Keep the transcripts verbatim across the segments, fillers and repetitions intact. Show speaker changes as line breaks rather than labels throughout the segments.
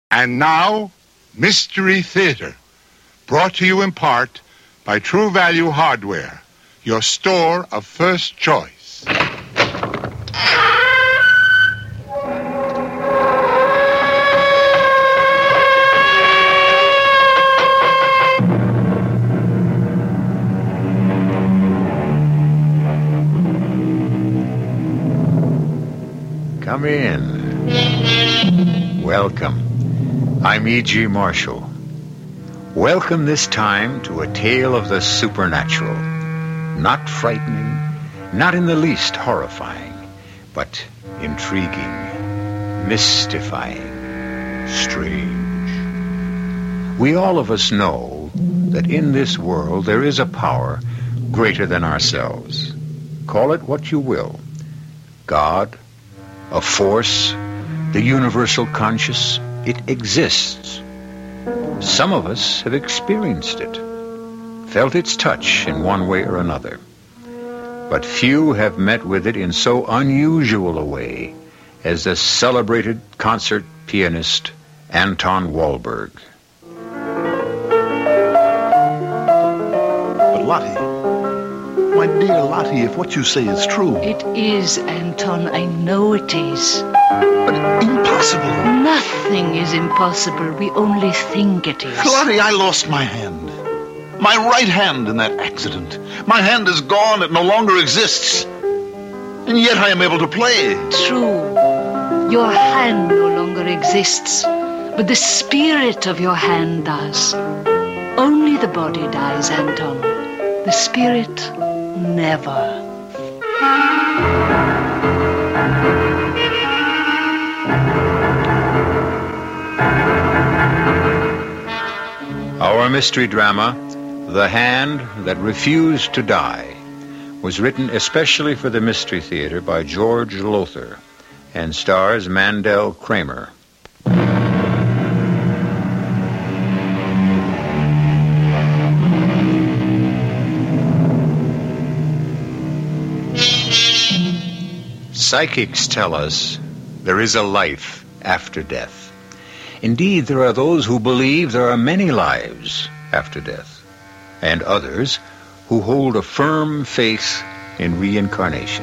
And now, Mystery Theater, brought to you in part by True Value Hardware, your store of first choice.
Come in. Welcome. I'm E G. Marshall. Welcome this time to a tale of the supernatural. Not frightening, not in the least horrifying, but intriguing, mystifying, strange. We all of us know that in this world there is a power greater than ourselves. Call it what you will. God, a force, the universal conscious. It exists. Some of us have experienced it, felt its touch in one way or another. But few have met with it in so unusual a way as the celebrated concert pianist Anton Wahlberg.
But Lottie, my dear Lottie, if what you say is true...
It is, Anton. I know it is.
But impossible.
Nothing is impossible. We only think it is.
Lottie, I lost my hand. My right hand in that accident. My hand is gone. It no longer exists. And yet I am able to play.
True. Your hand no longer exists. But the spirit of your hand does. Only the body dies, Anton. The spirit, never.
Our mystery drama, The Hand That Refused to Die, was written especially for the Mystery Theater by George Lothar and stars Mandel Kramer. Psychics tell us there is a life after death. Indeed, there are those who believe there are many lives after death, and others who hold a firm faith in reincarnation.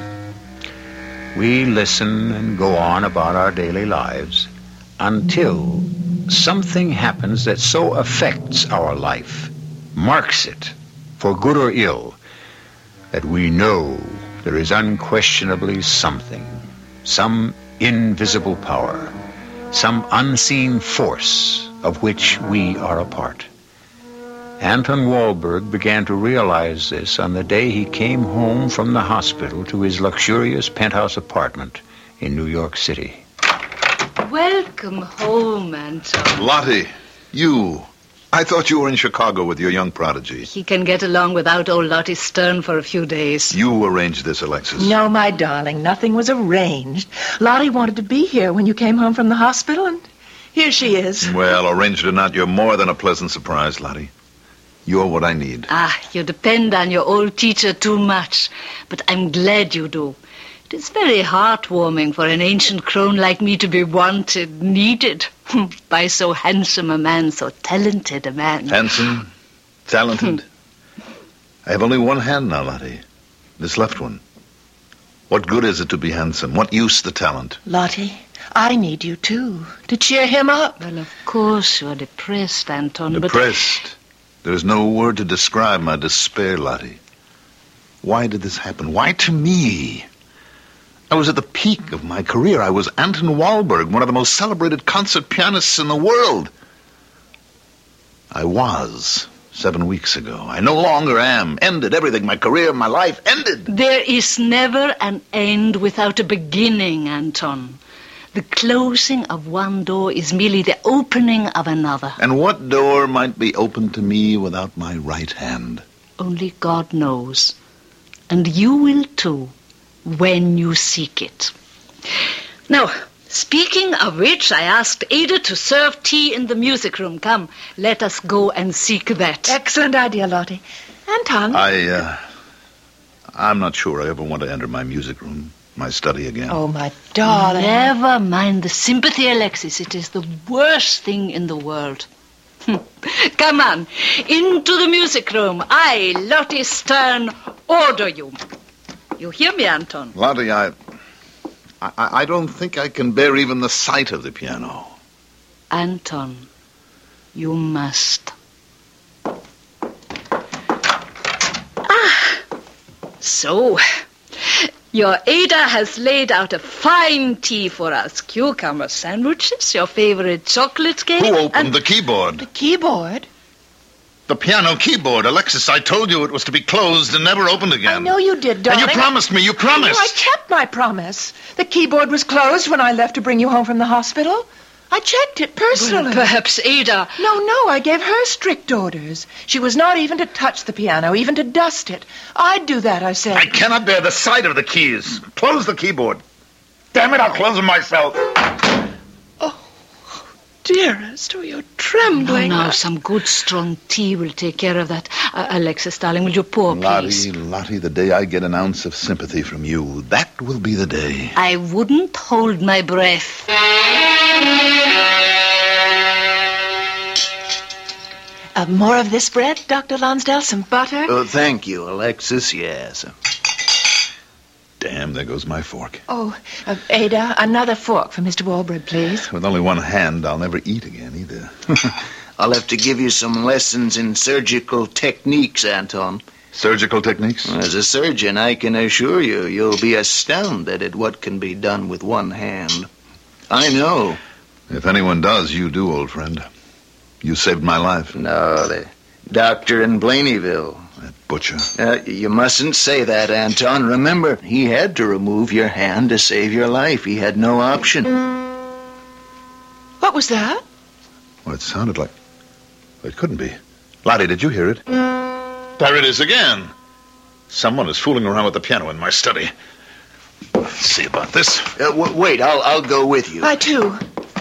We listen and go on about our daily lives until something happens that so affects our life, marks it, for good or ill, that we know there is unquestionably something, some invisible power, some unseen force of which we are a part. Anton Wahlberg began to realize this on the day he came home from the hospital to his luxurious penthouse apartment in New York City.
Welcome home, Anton.
Lottie, you... I thought you were in Chicago with your young prodigy.
He can get along without old Lottie Stern for a few days.
You arranged this, Alexis.
No, my darling, nothing was arranged. Lottie wanted to be here when you came home from the hospital, and here she is.
Well, arranged or not, you're more than a pleasant surprise, Lottie. You're what I need.
Ah, you depend on your old teacher too much, but I'm glad you do. It is very heartwarming for an ancient crone like me to be wanted, needed, by so handsome a man, so talented a man.
Handsome? Talented? I have only one hand now, Lottie. This left one. What good is it to be handsome? What use the talent?
Lottie, I need you, too, to cheer him up.
Well, of course you're depressed, Anton,
Depressed?
But...
There is no word to describe my despair, Lottie. Why did this happen? Why to me? I was at the peak of my career. I was Anton Wahlberg, one of the most celebrated concert pianists in the world. I was seven weeks ago. I no longer am. Ended everything. My career, my life, ended.
There is never an end without a beginning, Anton. The closing of one door is merely the opening of another.
And what door might be opened to me without my right hand?
Only God knows. And you will too, when you seek it. Now, speaking of which, I asked Ada to serve tea in the music room. Come, let us go and seek that.
Excellent idea, Lottie. Anton?
I, uh, I'm not sure I ever want to enter my music room. my study again.
Oh, my darling.
Never mind the sympathy, Alexis. It is the worst thing in the world. Come on, into the music room. I, Lottie Stern, order you. You hear me, Anton?
Lottie, I, I, I don't think I can bear even the sight of the piano.
Anton, you must. Ah, so... Your Ada has laid out a fine tea for us. Cucumber sandwiches, your favorite chocolate cake.
Who opened
and
the keyboard?
The keyboard?
The piano keyboard. Alexis, I told you it was to be closed and never opened again.
I know you did, darling.
And you promised me. You promised.
No, I kept my promise. The keyboard was closed when I left to bring you home from the hospital. I checked it personally.
Well, perhaps Ada...
No, no, I gave her strict orders. She was not even to touch the piano, even to dust it. I'd do that, I said.
I cannot bear the sight of the keys. Close the keyboard. Damn it, I'll close them myself.
Oh, dearest, oh, you're trembling.
Now, now, some good strong tea will take care of that. Uh, Alexis, darling, will you pour, please?
Lottie, Lottie, the day I get an ounce of sympathy from you, that will be the day.
I wouldn't hold my breath.
Uh, more of this bread, Doctor Lonsdale? Some butter?
Oh, thank you, Alexis, yes.
Damn, there goes my fork.
Oh, uh, Ada, another fork for Mister Walberg, please.
With only one hand, I'll never eat again, either.
I'll have to give you some lessons in surgical techniques, Anton.
Surgical techniques?
As a surgeon, I can assure you, you'll be astounded at what can be done with one hand. I know.
If anyone does, you do, old friend. You saved my life.
No, the doctor in Blaneyville.
That butcher.
Uh, you mustn't say that, Anton. Remember, he had to remove your hand to save your life. He had no option.
What was that?
Well, it sounded like... It couldn't be. Lottie, did you hear it? There it is again. Someone is fooling around with the piano in my study. Let's see about this.
Uh, w- wait, I'll, I'll go with you.
I, too.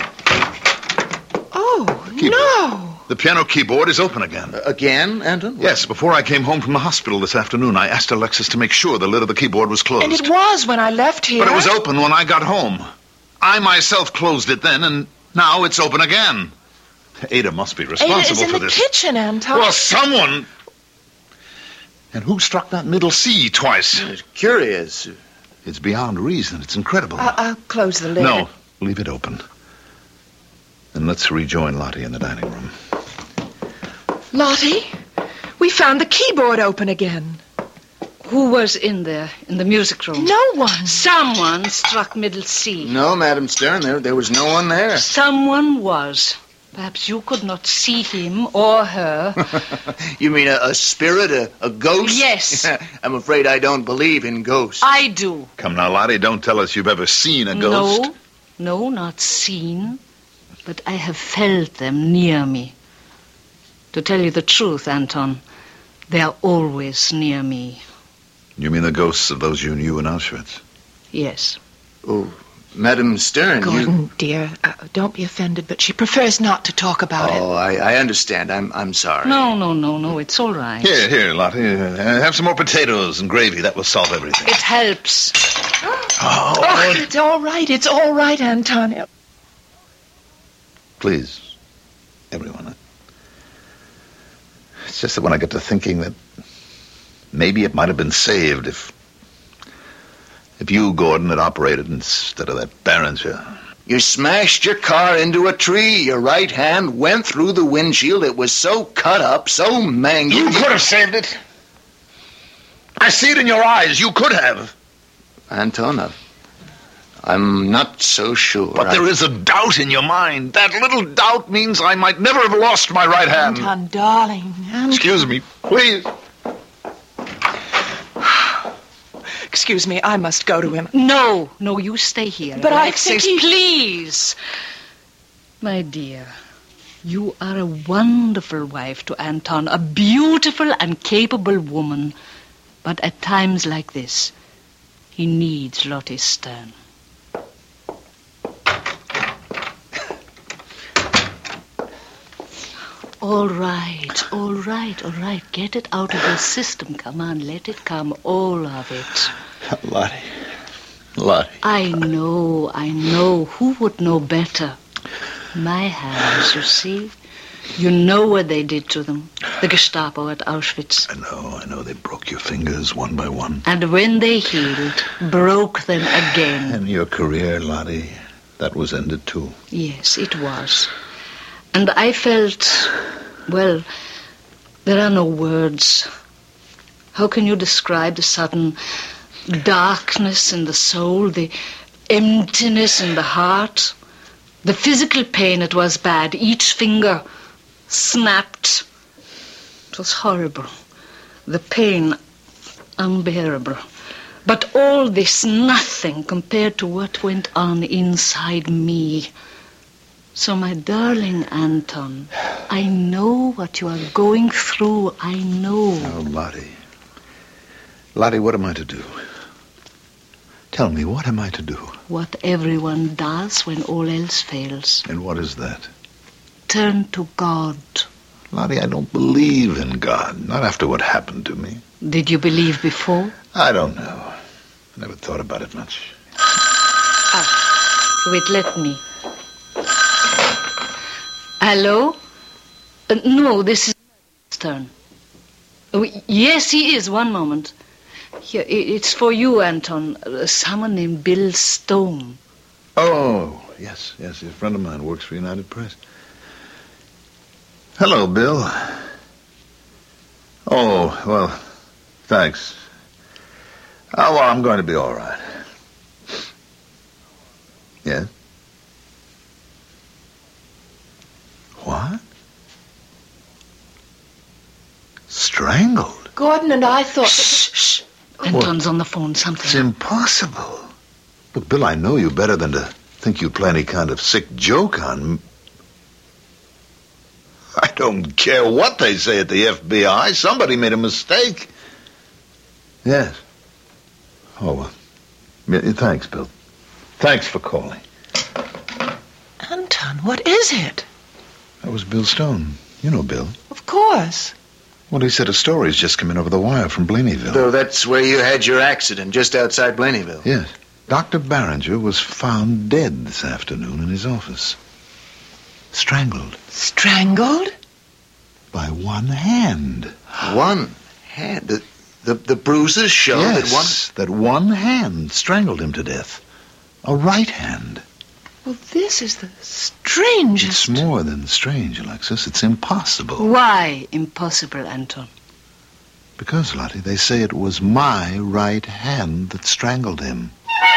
Oh, no.
The piano keyboard is open again.
Uh, again, Anton?
Yes, before I came home from the hospital this afternoon, I asked Alexis to make sure the lid of the keyboard was closed.
And it was when I left here.
But it was open when I got home. I myself closed it then, and now it's open again. Ada must be responsible
Ada is in
for
the
this.
kitchen, Anton.
Well, someone... And who struck that middle C twice?
It's curious.
It's beyond reason. It's incredible.
I'll, I'll close the lid.
No, leave it open. And let's rejoin Lottie in the dining room.
Lottie, we found the keyboard open again.
Who was in there, in the music room?
No one.
Someone struck middle C.
No, Madam Stern, there, there was no one there.
Someone was. Perhaps you could not see him or her.
You mean a, a spirit, a, a ghost?
Yes.
I'm afraid I don't believe in ghosts.
I do.
Come now, Lottie, don't tell us you've ever seen a ghost.
No, no, not seen. But I have felt them near me. To tell you the truth, Anton, they are always near me.
You mean the ghosts of those you knew in Auschwitz?
Yes.
Oh, Madam Stern,
Gordon,
you...
dear, uh, don't be offended, but she prefers not to talk about
Oh,
it.
I, I understand. I'm I'm sorry.
No, no, no, no, it's all right.
Here, here, Lottie. Uh, have some more potatoes and gravy. That will solve everything.
It helps.
Oh,
Oh, it's all right. It's all right, Anton.
please, everyone. It's just that when I get to thinking that maybe it might have been saved if... If you, Gordon, had operated instead of that Barringer.
You smashed your car into a tree. Your right hand went through the windshield. It was so cut up, so mangled.
You could have saved it. I see it in your eyes. You could have.
Anton, I'm not so sure.
But
I...
there is a doubt in your mind. That little doubt means I might never have lost my right hand.
Anton, darling. Anton.
Excuse me, please.
Excuse me, I must go to him.
No, no, you stay here.
But I
Alexis,
think he...
please. My dear, you are a wonderful wife to Anton, a beautiful and capable woman. But at times like this, he needs Lottie Stern. All right, all right, all right. Get it out of your system. Come on, let it come, all of it.
Lottie, Lottie.
I know, I know. Who would know better? My hands, you see. You know what they did to them. The Gestapo at Auschwitz.
I know, I know. They broke your fingers one by one.
And when they healed, broke them again.
And your career, Lottie, that was ended too.
Yes, it was. And I felt, well, there are no words. How can you describe the sudden darkness in the soul, the emptiness in the heart? The physical pain, it was bad. Each finger snapped. It was horrible. The pain, unbearable. But all this, nothing compared to what went on inside me. So, my darling Anton, I know what you are going through. I know.
Oh, Lottie. Lottie, what am I to do? Tell me, what am I to do?
What everyone does when all else fails.
And what is that?
Turn to God.
Lottie, I don't believe in God. Not after what happened to me.
Did you believe before?
I don't know. I never thought about it much.
Ah, wait, let me. Hello? Uh, no, this is his turn. Oh, yes, he is. One moment. Here, it's for you, Anton. Uh, someone named Bill Stone.
Oh, yes, yes. A friend of mine works for United Press. Hello, Bill. Oh, well, thanks. Oh, well, I'm going to be all right. Yes? What? Strangled?
Gordon and I thought...
Shh, shh. Anton's on the phone. Something.
It's impossible. Look, Bill, I know you better than to think you'd play any kind of sick joke on me. I don't care what they say at the F B I. Somebody made a mistake. Yes. Oh, well. Yeah, thanks, Bill. Thanks for calling.
Anton, what is it?
That was Bill Stone. You know Bill.
Of course.
Well, he said a story's just come in over the wire from Blaneyville.
So that's where you had your accident, just outside Blaneyville?
Yes. Doctor Barringer was found dead this afternoon in his office. Strangled.
Strangled?
By one hand.
One hand? The, the, the bruises show
yes,
that one...
that one hand strangled him to death. A right hand.
Well, this is the strangest...
It's more than strange, Alexis. It's impossible.
Why impossible, Anton?
Because, Lottie, they say it was my right hand that strangled him.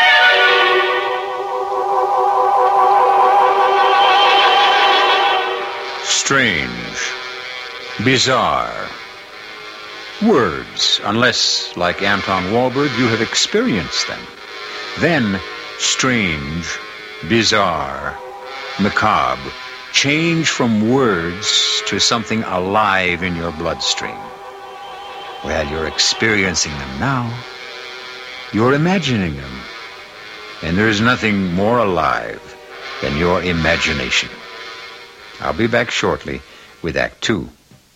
Strange. Bizarre. Words, unless, like Anton Walberg, you have experienced them. Then, strange, bizarre, macabre, change from words to something alive in your bloodstream. Well, you're experiencing them now. You're imagining them. And there's nothing more alive than your imagination. I'll be back shortly with Act Two.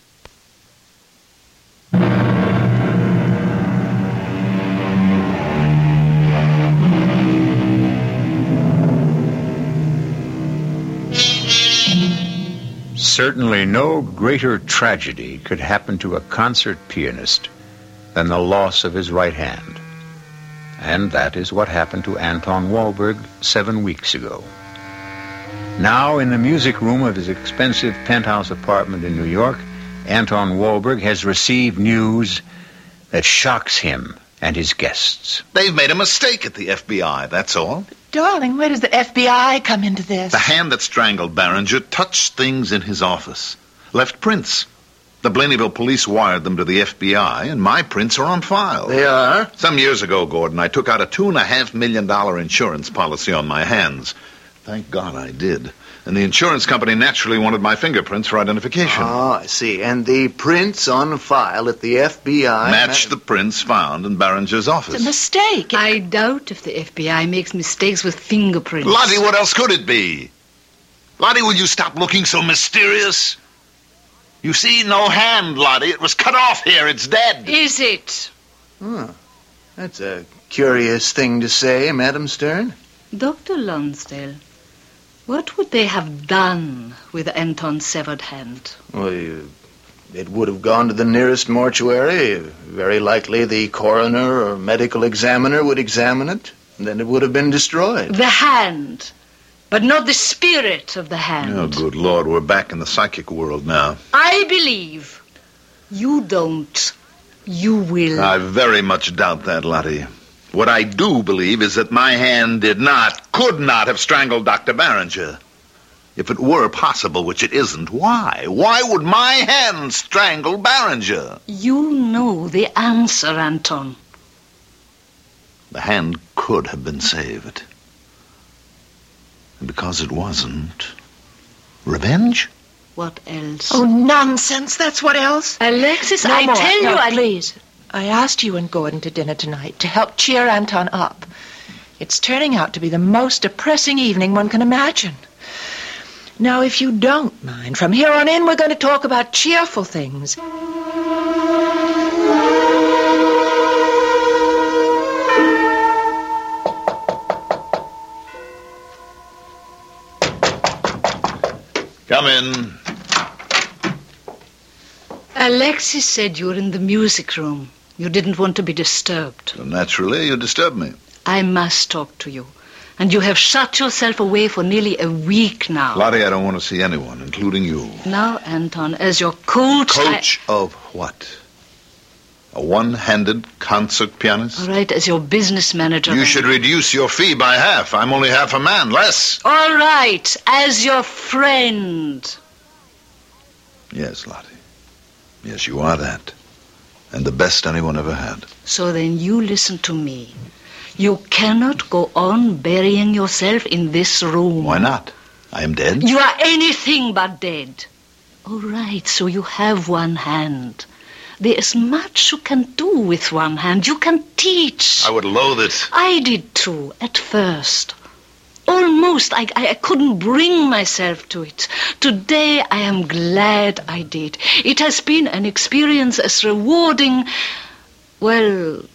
Certainly no greater tragedy could happen to a concert pianist than the loss of his right hand. And that is what happened to Anton Walberg seven weeks ago. Now, in the music room of his expensive penthouse apartment in New York, Anton Walberg has received news that shocks him and his guests.
They've made a mistake at the F B I, that's all.
Darling, where does the F B I come into this?
The hand that strangled Barringer touched things in his office. Left prints. The Blaneyville police wired them to the F B I, and my prints are on file.
They are?
Some years ago, Gordon, I took out a two and a half million dollar insurance policy on my hands. Thank God I did. And the insurance company naturally wanted my fingerprints for identification.
Oh, I see. And the prints on file at the F B I...
matched the prints found in Barringer's office.
It's a mistake.
I doubt if the F B I makes mistakes with fingerprints.
Lottie, what else could it be? Lottie, will you stop looking so mysterious? You see, no hand, Lottie. It was cut off here. It's dead.
Is it?
Huh. That's a curious thing to say, Madam Stern.
Doctor Lonsdale, what would they have done with Anton's severed hand?
Well, you, it would have gone to the nearest mortuary. Very likely the coroner or medical examiner would examine it, and then it would have been destroyed.
The hand, but not the spirit of the hand.
Oh, good Lord, we're back in the psychic world now.
I believe. You don't. You will.
I very much doubt that, Lottie. What I do believe is that my hand did not, could not have strangled Doctor Barringer. If it were possible, which it isn't, why? Why would my hand strangle Barringer?
You know the answer, Anton.
The hand could have been saved. And because it wasn't, revenge?
What else?
Oh, nonsense. That's what else.
Alexis,
No
I
more.
tell
No,
you, I...
please. I asked you and Gordon to dinner tonight to help cheer Anton up. It's turning out to be the most depressing evening one can imagine. Now, if you don't mind, from here on in, we're going to talk about cheerful things.
Come in.
Alexis said you were in the music room. You didn't want to be disturbed.
So naturally, you disturb me.
I must talk to you. And you have shut yourself away for nearly a week now.
Lottie, I don't want to see anyone, including you.
Now, Anton, as your coach...
Coach of what? A one-handed concert pianist?
I... All right, as your business manager...
You
then.
should reduce your fee by half. I'm only half a man, less.
All right, as your friend.
Yes, Lottie. Yes, you are that. And the best anyone ever had.
So then you listen to me. You cannot go on burying yourself in this room.
Why not? I am dead.
You are anything but dead. All right, so you have one hand. There is much you can do with one hand. You can teach.
I would loathe it.
I did too, at first. Almost. I, I, I couldn't bring myself to it. Today I am glad I did. It has been an experience as rewarding, well,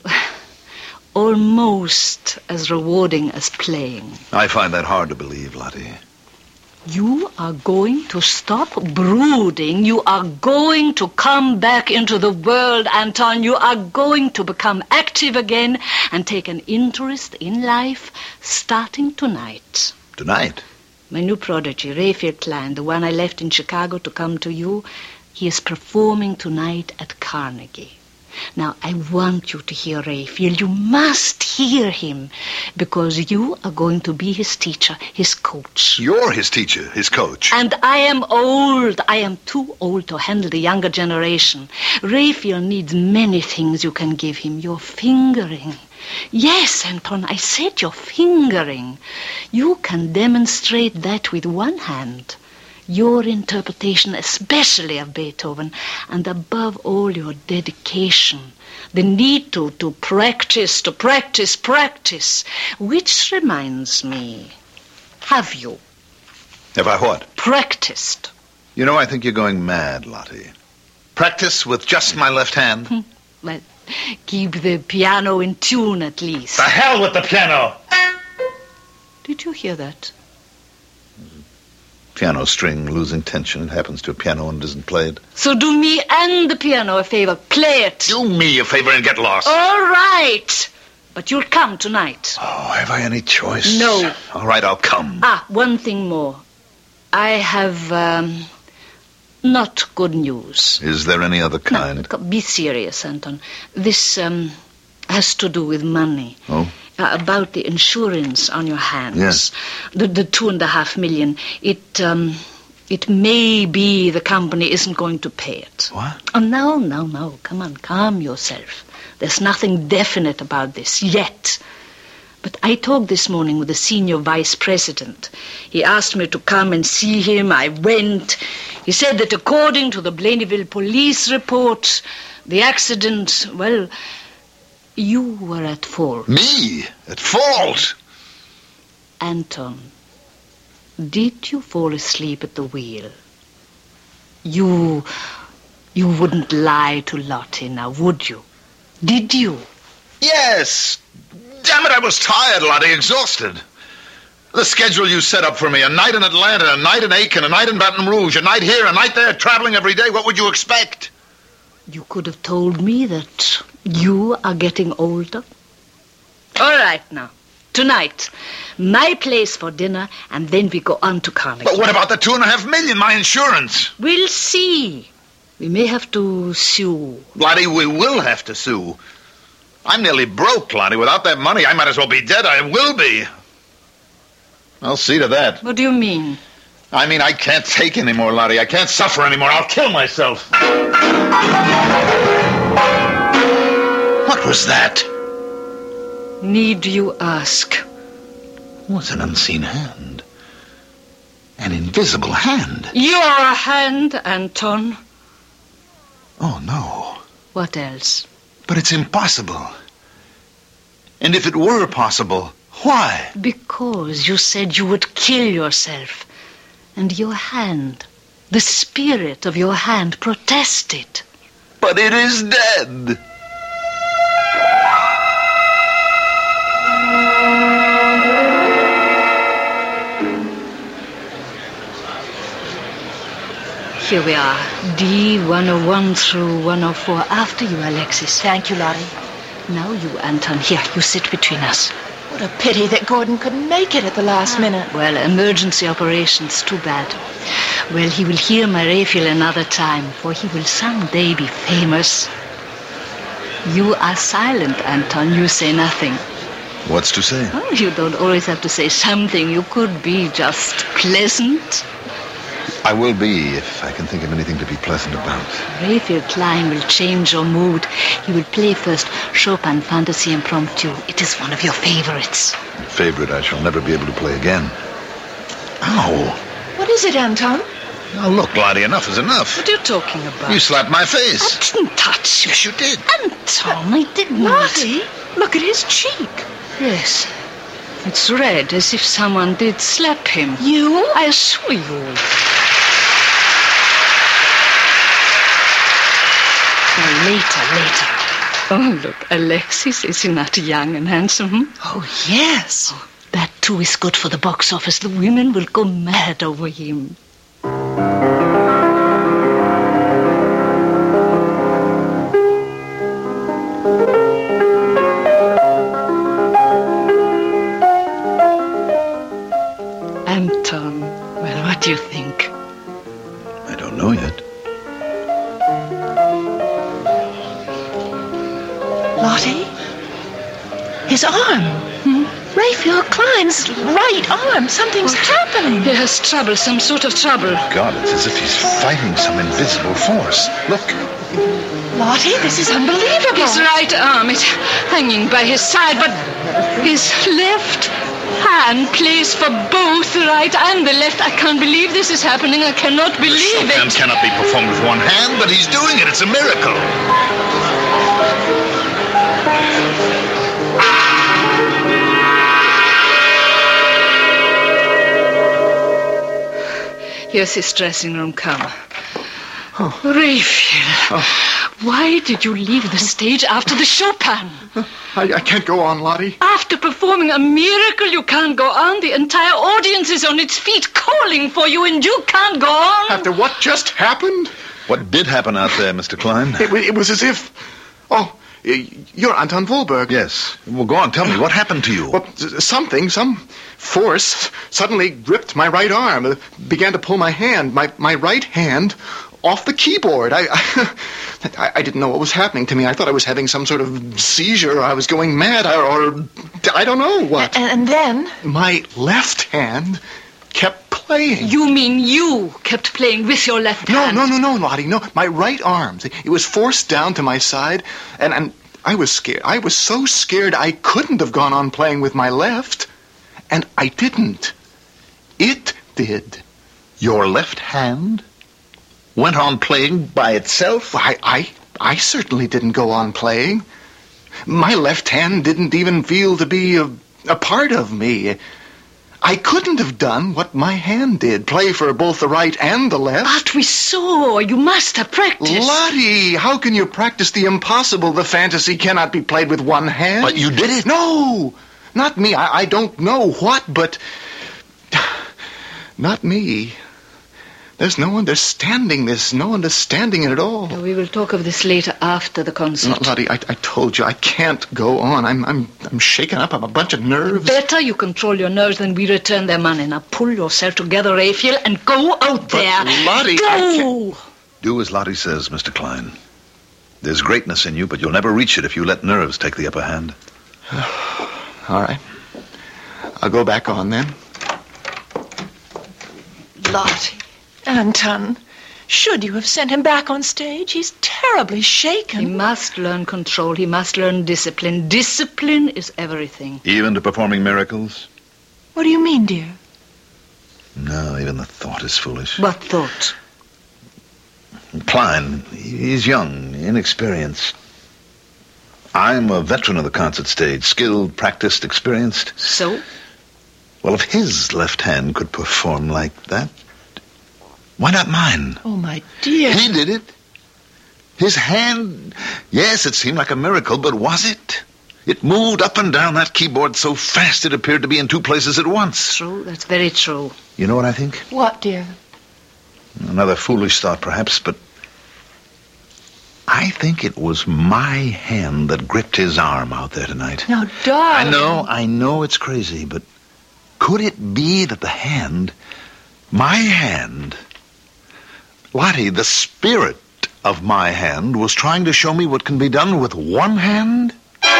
almost as rewarding as playing.
I find that hard to believe, Lottie.
You are going to stop brooding. You are going to come back into the world, Anton. You are going to become active again and take an interest in life starting tonight.
Tonight?
My new prodigy, Raphael Klein, the one I left in Chicago to come to you, he is performing tonight at Carnegie. Now, I want you to hear Raphael. You must hear him, because you are going to be his teacher, his coach.
You're his teacher, his coach.
And I am old. I am too old to handle the younger generation. Raphael needs many things you can give him. Your fingering. Yes, Anton, I said your fingering. You can demonstrate that with one hand. Your interpretation, especially of Beethoven, and above all your dedication, the need to, to practice, to practice, practice. Which reminds me, have you?
Have I what?
Practiced.
You know, I think you're going mad, Lottie. Practice with just my left hand?
Well, keep the piano in tune at least.
The hell with the piano!
Did you hear that?
Piano string losing tension. It happens to a piano and isn't played.
So do me and the piano a favor. Play it.
Do me a favor and get lost.
All right. But you'll come tonight.
Oh, have I any choice?
No.
All right, I'll come.
Ah, one thing more. I have, um, not good news.
Is there any other kind?
No, be serious, Anton. This, um, has to do with money.
Oh?
Uh, about the insurance on your hands.
Yes.
The, the two and a half million. It, um, it may be the company isn't going to pay it.
What?
Oh, no, no, no. Come on, calm yourself. There's nothing definite about this yet. But I talked this morning with the senior vice president. He asked me to come and see him. I went. He said that according to the Blainville police report, the accident, well, you were at fault.
Me? At fault?
Anton, did you fall asleep at the wheel? You, you wouldn't lie to Lottie now, would you? Did you?
Yes. Damn it, I was tired, Lottie, exhausted. The schedule you set up for me, a night in Atlanta, a night in Aiken, a night in Baton Rouge, a night here, a night there, traveling every day. What would you expect?
You could have told me that you are getting older. All right, now. Tonight, my place for dinner, and then we go on to Carnegie.
But what about the two and a half million, my insurance?
We'll see. We may have to sue.
Lottie, we will have to sue. I'm nearly broke, Lottie. Without that money, I might as well be dead. I will be. I'll see to that.
What do you mean?
I mean, I can't take any more, Lottie. I can't suffer anymore. I'll kill myself. What was that?
Need you ask?
Was an unseen hand. An invisible hand.
Your hand, Anton.
Oh, no.
What else?
But it's impossible. And if it were possible, why?
Because you said you would kill yourself. And your hand, the spirit of your hand, protested.
But it is dead.
Here we are, D one oh one through one oh four. After you, Alexis.
Thank you, Lottie.
Now you, Anton. Here, you sit between us.
What a pity that Gordon couldn't make it at the last minute.
Well, emergency operations, too bad. Well, he will hear my Raphael another time, for he will someday be famous. You are silent, Anton. You say nothing.
What's to say?
Oh, you don't always have to say something. You could be just pleasant.
I will be, if I can think of anything to be pleasant about.
Raphael Klein will change your mood. He will play first Chopin Fantasy Impromptu. It is one of your favorites.
Favorite I shall never be able to play again. Ow!
What is it, Anton?
Now look, Lottie, enough is enough.
What are you talking about?
You slapped my face.
I didn't touch you.
Yes, you did.
Anton, I didn't.
Lottie, look at his cheek.
Yes. It's red, as if someone did slap him.
You?
I assure you. Well, later, later. Oh, look, Alexis, is he not young and handsome? Hmm?
Oh, yes.
Oh, that, too, is good for the box office. The women will go mad over him. Anton, well, what do you think?
I don't know yet.
Lottie? His arm. Hmm? Raphael Klein's right arm. Something's
What?
happening.
He has trouble, some sort of trouble.
God, it's as if he's fighting some invisible force. Look.
Lottie, this is unbelievable.
His right arm is hanging by his side, but his left hand plays for both the right and the left. I can't believe this is happening. I cannot believe
Chopin
it.
cannot be performed with one hand, but he's doing it. It's a miracle.
Here's his dressing room. Come. Oh. Raphael, oh. Why did you leave the stage after the Chopin?
I, I can't go on, Lottie.
After performing a miracle, you can't go on. The entire audience is on its feet calling for you, and you can't go on.
After what just happened?
What did happen out there, Mister Klein?
It, it was as if... Oh, you're Anton Wohlberg.
Yes. Well, go on. Tell me. What happened to you?
Well, something, some force suddenly gripped my right arm, uh, began to pull my hand, my, my right hand, off the keyboard. I, I I didn't know what was happening to me. I thought I was having some sort of seizure, or I was going mad, or, or I don't know what.
And, and then?
My left hand kept playing.
You mean you kept playing with your left
No,
hand?
no, no, no, Lottie, no. My right arm, it was forced down to my side, and, and I was scared. I was so scared I couldn't have gone on playing with my left, and I didn't. It did.
Your left hand went on playing by itself?
I, I, I certainly didn't go on playing. My left hand didn't even feel to be a, a part of me. I couldn't have done what my hand did, play for both the right and the left.
But we saw. You must have practiced.
Lottie, how can you practice the impossible? The fantasy cannot be played with one hand.
But you did it.
No, not me. I, I don't know what, but not me. There's no understanding this, no understanding it at all.
We will talk of this later after the concert.
No, Lottie, I, I told you I can't go on. I'm, I'm, I'm shaken up. I'm a bunch of nerves.
Better you control your nerves than we return their money. Now pull yourself together, Raphael, and go out
But,
there.
Lottie,
go.
I can't-
Do as Lottie says, Mister Klein. There's greatness in you, but you'll never reach it if you let nerves take the upper hand.
All right. I'll go back on then.
Lottie. Anton, should you have sent him back on stage? He's terribly shaken.
He must learn control. He must learn discipline. Discipline is everything.
Even to performing miracles?
What do you mean, dear?
No, even the thought is foolish.
What thought?
Klein, he's young, inexperienced. I'm a veteran of the concert stage, skilled, practiced, experienced.
So?
Well, if his left hand could perform like that, why not mine?
Oh, my dear.
He did it. His hand, yes, it seemed like a miracle, but was it? It moved up and down that keyboard so fast it appeared to be in two places at once.
True, that's very true.
You know what I think?
What, dear?
Another foolish thought, perhaps, but I think it was my hand that gripped his arm out there tonight.
Now, darling.
I know, I know it's crazy, but could it be that the hand, my hand, Lottie, the spirit of my hand was trying to show me what can be done with one hand?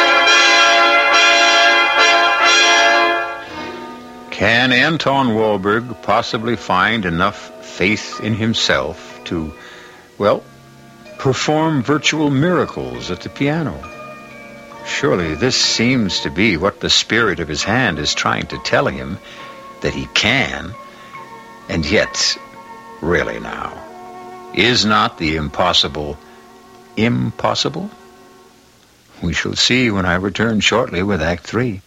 Can Anton Walberg possibly find enough faith in himself to, well, perform virtual miracles at the piano? Surely this seems to be what the spirit of his hand is trying to tell him that he can. And yet, really now, is not the impossible impossible? We shall see when I return shortly with Act Three.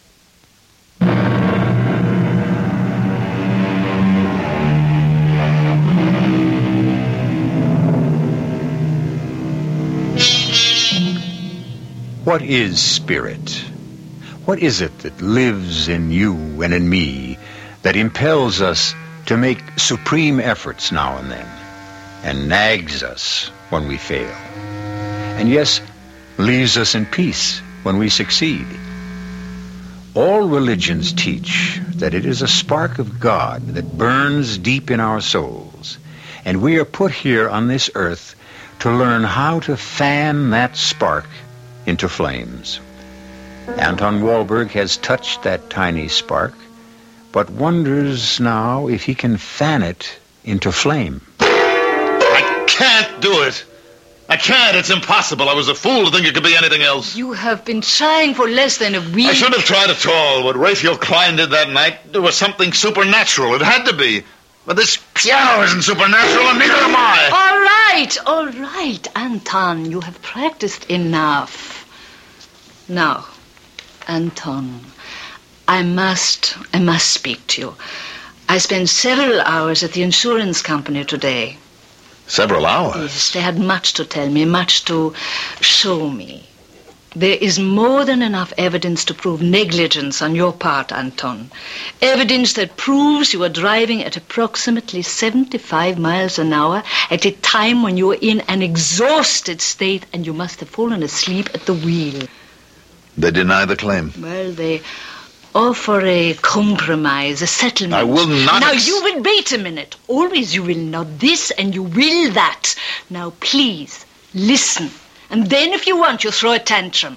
What is spirit? What is it that lives in you and in me that impels us to make supreme efforts now and then, and nags us when we fail, and yes, leaves us in peace when we succeed? All religions teach that it is a spark of God that burns deep in our souls, and we are put here on this earth to learn how to fan that spark into flames. Anton Walberg has touched that tiny spark, but wonders now if he can fan it into flame.
I can't do it. I can't. It's impossible. I was a fool to think it could be anything else.
You have been trying for less than a week.
I shouldn't have tried at all. What Raphael Klein did that night, there was something supernatural. It had to be. But this piano isn't supernatural, and neither am I.
All right, all right, Anton, you have practiced enough. Now, Anton, I must, I must speak to you. I spent several hours at the insurance company today.
Several hours?
Yes, they had much to tell me, much to show me. There is more than enough evidence to prove negligence on your part, Anton. Evidence that proves you are driving at approximately seventy-five miles an hour at a time when you are in an exhausted state and you must have fallen asleep at the wheel.
They deny the claim.
Well, they offer a compromise, a settlement.
I will not...
Now,
ex-
you will wait a minute. Always you will not this and you will that. Now, please, listen. And then, if you want, you throw a tantrum.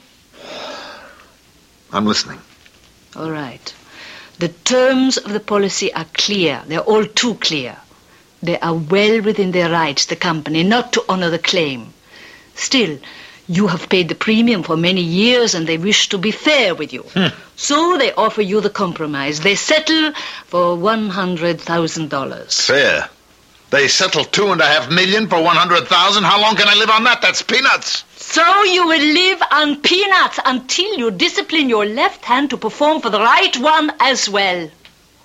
I'm listening.
All right. The terms of the policy are clear. They're all too clear. They are well within their rights, the company, not to honor the claim. Still, you have paid the premium for many years and they wish to be fair with you.
Hmm.
So they offer you the compromise. They settle for one hundred thousand dollars.
Fair. They settled two and a half million for one hundred thousand. How long can I live on that? That's peanuts.
So you will live on peanuts until you discipline your left hand to perform for the right one as well.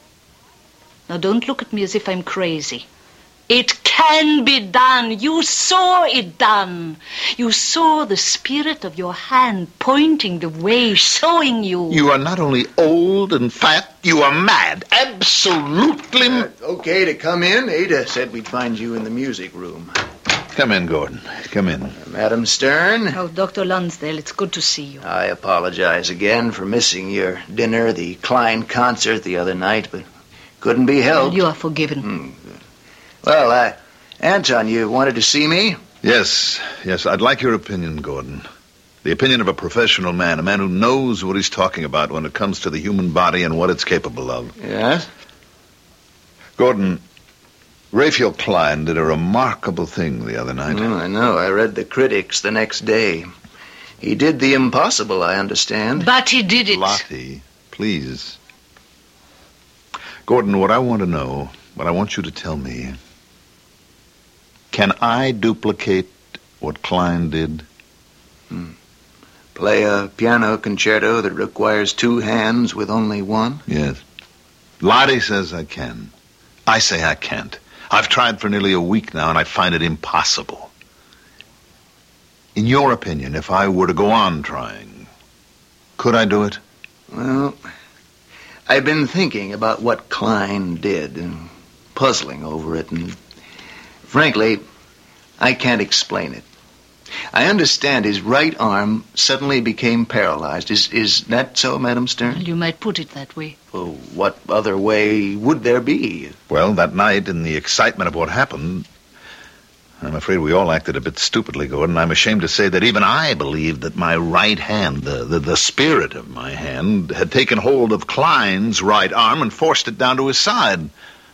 Now, don't look at me as if I'm crazy. It can be done. You saw it done. You saw the spirit of your hand pointing the way, showing you.
You are not only old and fat, you are mad. Absolutely.
Uh, okay to come in. Ada said we'd find you in the music room.
Come in, Gordon. Come in.
Uh, Madam Stern.
Oh, Doctor Lonsdale, it's good to see you.
I apologize again for missing your dinner, the Klein concert the other night, but couldn't be helped.
You are forgiven.
Hmm. Well, uh, Anton, you wanted to see me?
Yes, yes, I'd like your opinion, Gordon. The opinion of a professional man, a man who knows what he's talking about when it comes to the human body and what it's capable of.
Yes?
Gordon, Raphael Klein did a remarkable thing the other night.
Oh, I know. I read the critics the next day. He did the impossible, I understand.
But he did it.
Lottie, please. Gordon, what I want to know, what I want you to tell me, can I duplicate what Klein did?
Hmm. Play a piano concerto that requires two hands with only one?
Yes. Lottie says I can. I say I can't. I've tried for nearly a week now, and I find it impossible. In your opinion, if I were to go on trying, could I do it?
Well, I've been thinking about what Klein did and puzzling over it, and frankly, I can't explain it. I understand his right arm suddenly became paralyzed. Is is that so, Madam Stern?
Well, you might put it that way.
Well, what other way would there be?
Well, that night, in the excitement of what happened, I'm afraid we all acted a bit stupidly, Gordon. I'm ashamed to say that even I believed that my right hand, the, the, the spirit of my hand, had taken hold of Klein's right arm and forced it down to his side.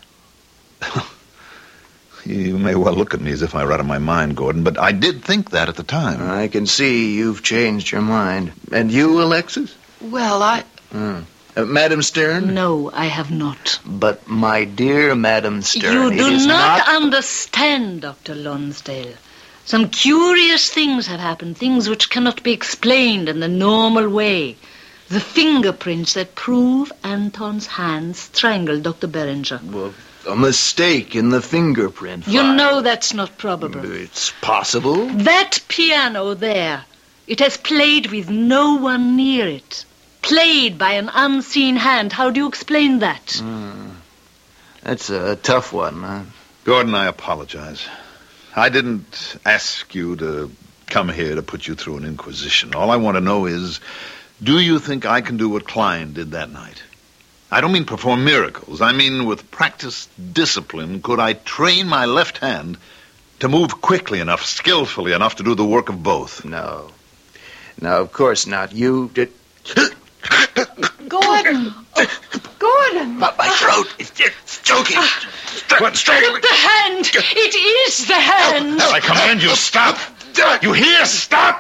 You may well look at me as if I were out of my mind, Gordon, but I did think that at the time.
I can see you've changed your mind. And you, Alexis?
Well, I...
Hmm. Uh, Madam Stern?
No, I have not.
But, my dear Madam Stern,
You
it
do
is
not,
not...
understand, Doctor Lonsdale. Some curious things have happened, things which cannot be explained in the normal way. The fingerprints that prove Anton's hands strangled Doctor Berenger.
Well, a mistake in the fingerprint
You
file.
know that's not probable.
It's possible.
That piano there, it has played with no one near it. Played by an unseen hand. How do you explain that?
Mm. That's a tough one, huh?
Gordon, I apologize. I didn't ask you to come here to put you through an inquisition. All I want to know is, do you think I can do what Klein did that night? I don't mean perform miracles. I mean, with practiced discipline, could I train my left hand to move quickly enough, skillfully enough to do the work of both?
No. No, of course not. You did...
Gordon! Oh, Gordon!
My, my throat is just choking.
What's struggling?
The hand! It is the hand!
I command you, stop! You hear? Stop!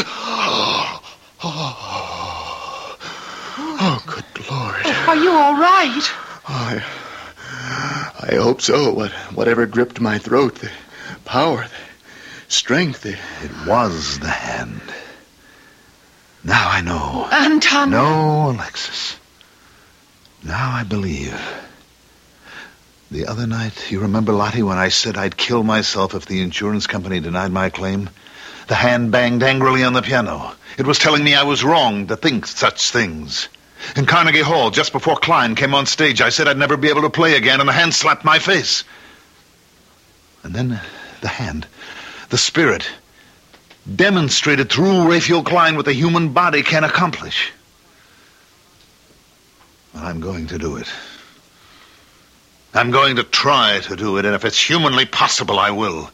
Oh, good Lord.
Are you all right?
I, I hope so. What, whatever gripped my throat, the power, the strength, the...
It was the hand. Now I know.
Anton.
No, Alexis. Now I believe. The other night, you remember, Lottie, when I said I'd kill myself if the insurance company denied my claim? The hand banged angrily on the piano. It was telling me I was wrong to think such things. In Carnegie Hall, just before Klein came on stage, I said I'd never be able to play again, and the hand slapped my face. And then the hand, the spirit, demonstrated through Raphael Klein what the human body can accomplish. Well, I'm going to do it. I'm going to try to do it, and if it's humanly possible, I will.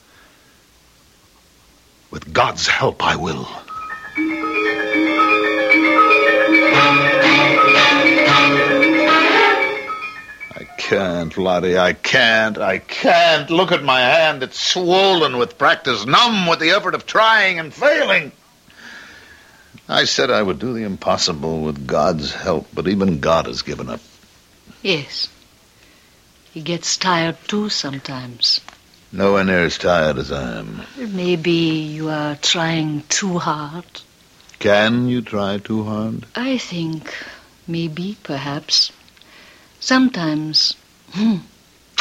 With God's help, I will. I can't, Lottie, I can't, I can't. Look at my hand. It's swollen with practice, numb with the effort of trying and failing. I said I would do the impossible with God's help, but even God has given up.
Yes. He gets tired too sometimes.
Nowhere near as tired as I am.
Maybe you are trying too hard.
Can you try too hard?
I think maybe, perhaps. Sometimes, hmm,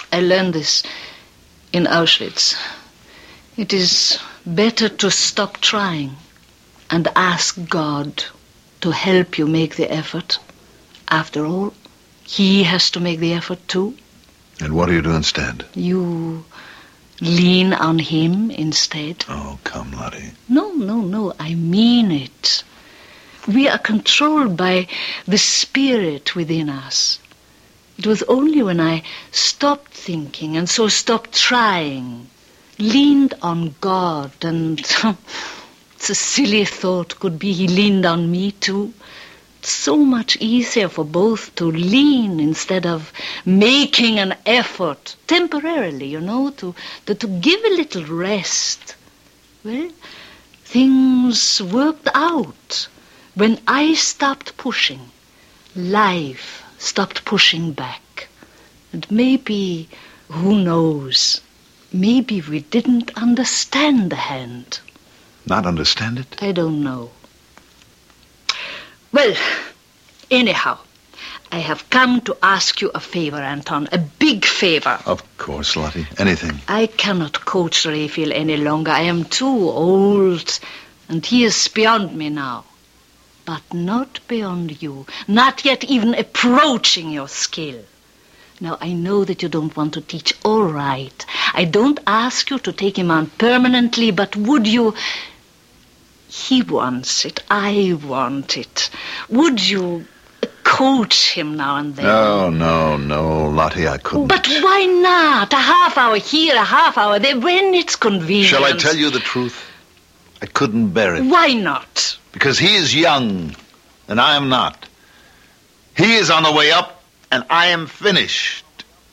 I learned this in Auschwitz. It is better to stop trying and ask God to help you make the effort. After all, He has to make the effort too.
And what do you do instead?
You lean on Him instead.
Oh, come, Lottie.
No, no, no, I mean it. We are controlled by the spirit within us. It was only when I stopped thinking and so stopped trying, leaned on God, and it's a silly thought, could be He leaned on me too. It's so much easier for both to lean instead of making an effort, temporarily, you know, to, to, to give a little rest. Well, things worked out. When I stopped pushing, life stopped pushing back. And maybe, who knows, maybe we didn't understand the hand.
Not understand it?
I don't know. Well, anyhow, I have come to ask you a favor, Anton, a big favor.
Of course, Lottie. Anything.
I cannot coach Raphael any longer. I am too old, and he is beyond me now. But not beyond you, not yet even approaching your skill. Now, I know that you don't want to teach, all right. I don't ask you to take him on permanently, but would you... He wants it, I want it. Would you coach him now and then?
No, no, no, Lottie, I couldn't.
But why not? A half hour here, a half hour there, when it's convenient.
Shall I tell you the truth? I couldn't bear it.
Why not?
Because he is young, and I am not. He is on the way up, and I am finished.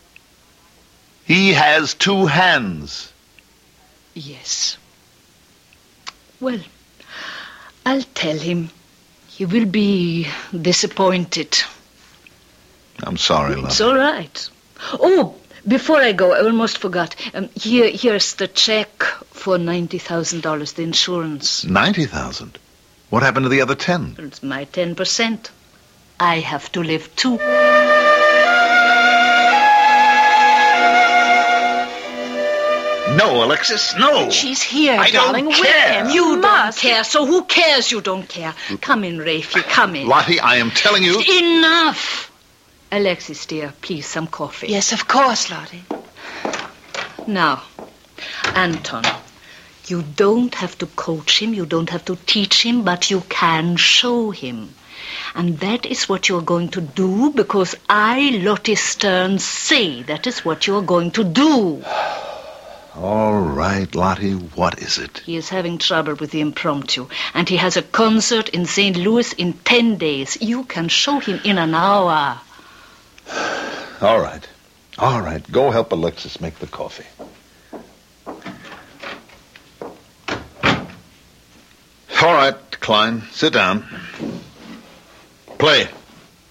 He has two hands.
Yes. Well, I'll tell him. He will be disappointed.
I'm sorry, Lottie.
It's all right. Oh, before I go, I almost forgot. Um, here, here's the check for ninety thousand dollars, the insurance.
ninety thousand dollars? What happened to the other ten?
It's my ten percent. I have to live too.
No, Alexis, no.
She's here,
I don't
darling, with
care.
him.
You
must.
don't care, so who cares you don't care? Come in, Raphael, come in.
Lottie, I am telling you...
Enough! Alexis, dear, please, some coffee.
Yes, of course, Lottie.
Now, Anton, you don't have to coach him, you don't have to teach him, but you can show him. And that is what you're going to do, because I, Lottie Stern, say that is what you're going to do.
All right, Lottie, what is it?
He is having trouble with the impromptu, and he has a concert in Saint Louis in ten days. You can show him in an hour.
All right. All right, go help Alexis make the coffee. All right, Klein, sit down. Play.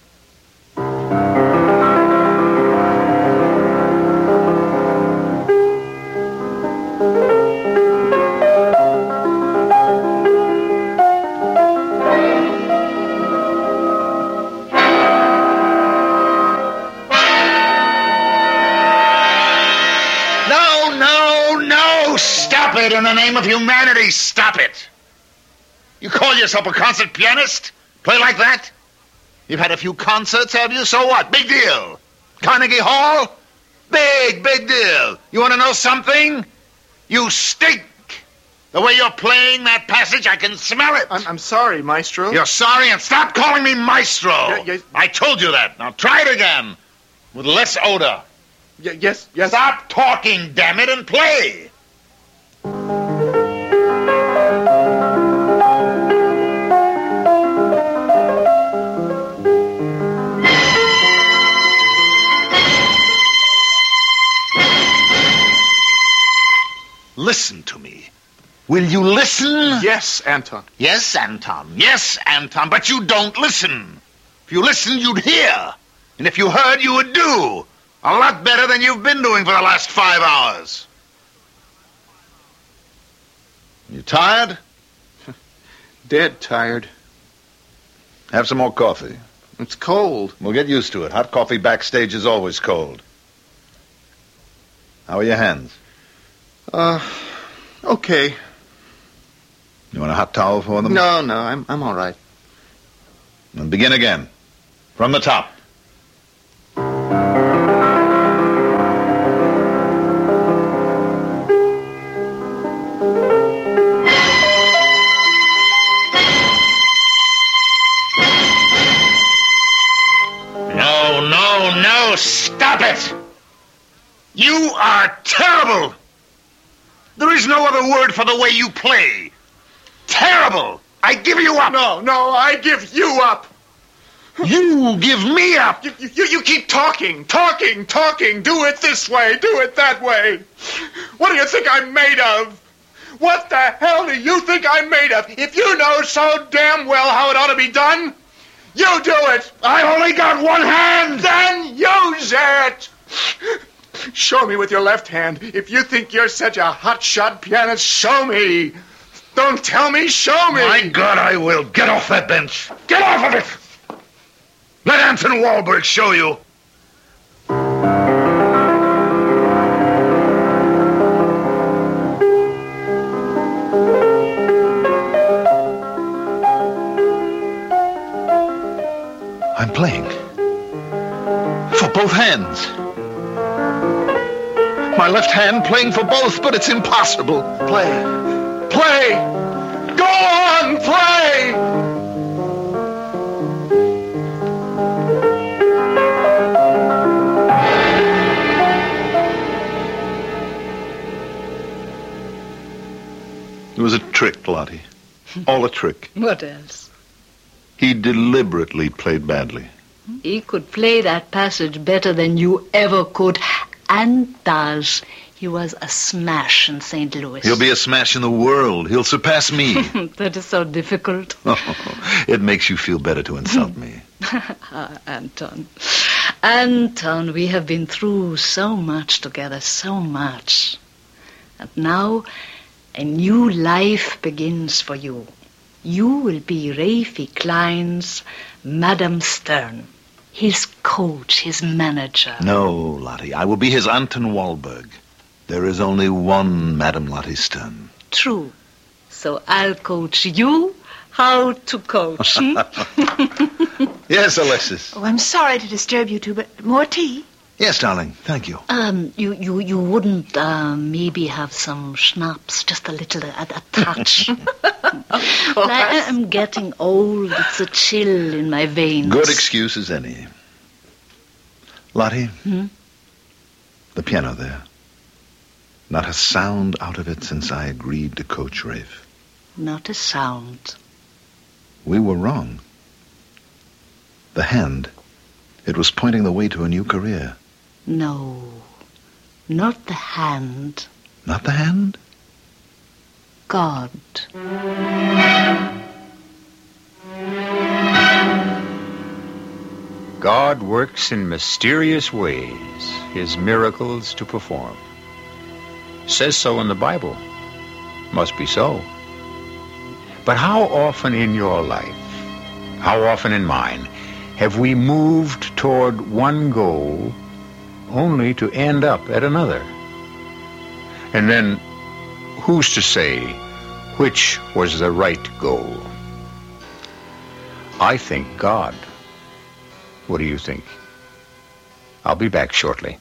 In the name of humanity, stop it. You call yourself a concert pianist? Play like that? You've had a few concerts, have you? So what? Big deal. Carnegie Hall? Big, big deal. You want to know something? You stink. The way you're playing that passage, I can smell it.
I'm, I'm sorry, Maestro.
You're sorry, and stop calling me Maestro.
Yeah, yeah.
I told you that. Now try it again. With less odor.
Y- yes, yes.
Stop talking, damn it, and play. Listen to me. Will you listen?
Yes, Anton.
Yes, Anton. Yes, Anton. But you don't listen. If you listened, you'd hear. And if you heard, you would do. A lot better than you've been doing for the last five hours. You tired?
Dead tired.
Have some more coffee.
It's cold.
We'll get used to it. Hot coffee backstage is always cold. How are your hands?
Uh, okay.
You want a hot towel for them?
No, no, I'm I'm all right.
Then begin again. From the top.
No, no, no, stop it! You are terrible! There is no other word for the way you play. Terrible! I give you up!
No, no, I give you up.
You give me up!
You, you, you keep talking, talking, talking. Do it this way, do it that way. What do you think I'm made of? What the hell do you think I'm made of? If you know so damn well how it ought to be done, you do it.
I've only got one hand!
Then use it. Show me with your left hand. If you think you're such a hotshot pianist, show me. Don't tell me, show me.
My God, I will. Get off that bench. Get off of it! Let Anton Wahlberg show you.
I'm playing. For both hands. My left hand playing for both, but it's impossible.
Play. Play. Go on, play.
It was a trick, Lottie. All a trick.
What else?
He deliberately played badly.
He could play that passage better than you ever could, and does. He was a smash in Saint Louis.
He'll be a smash in the world. He'll surpass me.
That is so difficult.
Oh, it makes you feel better to insult me.
Ah, Anton. Anton, we have been through so much together, so much. And now a new life begins for you. You will be Rafie Klein's Madame Stern, his coach, his manager.
No, Lottie, I will be his Anton Wahlberg. There is only one Madame Lottie Stern.
True. So I'll coach you how to coach. Hmm?
Yes, Alexis.
Oh, I'm sorry to disturb you two, but more tea?
Yes, darling. Thank you.
Um, you, you, you wouldn't uh, maybe have some schnapps, just a little, a, a touch. I am getting old. It's a chill in my veins.
Good excuse as any. Lottie,
Hmm?
the piano there. Not a sound out of it since I agreed to coach Rafe.
Not a sound.
We were wrong. The hand, it was pointing the way to a new career.
No, not the hand.
Not the hand?
God.
God works in mysterious ways, his miracles to perform. Says so in the Bible. Must be so. But how often in your life, how often in mine, have we moved toward one goal only to end up at another? And then, who's to say which was the right goal? I think God. What do you think? I'll be back shortly.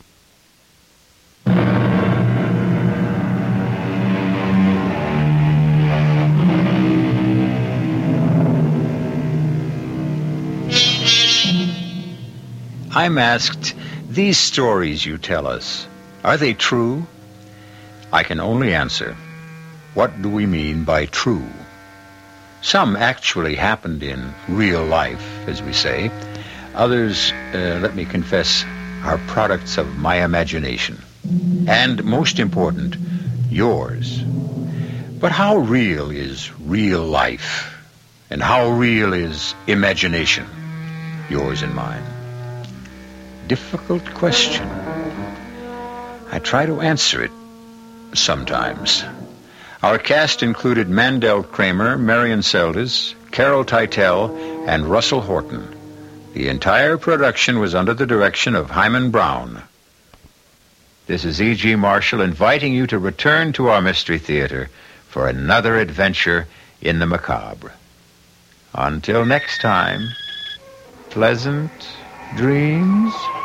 I'm asked, these stories you tell us, are they true? I can only answer, what do we mean by true? Some actually happened in real life, as we say. Others, uh, let me confess, are products of my imagination. And most important, yours. But how real is real life? And how real is imagination? Yours and mine. Difficult question. I try to answer it sometimes. Our cast included Mandel Kramer, Marion Seldes, Carol Teitel, and Russell Horton. The entire production was under the direction of Hyman Brown. This is E G. Marshall inviting you to return to our Mystery Theater for another adventure in the macabre. Until next time, pleasant dreams.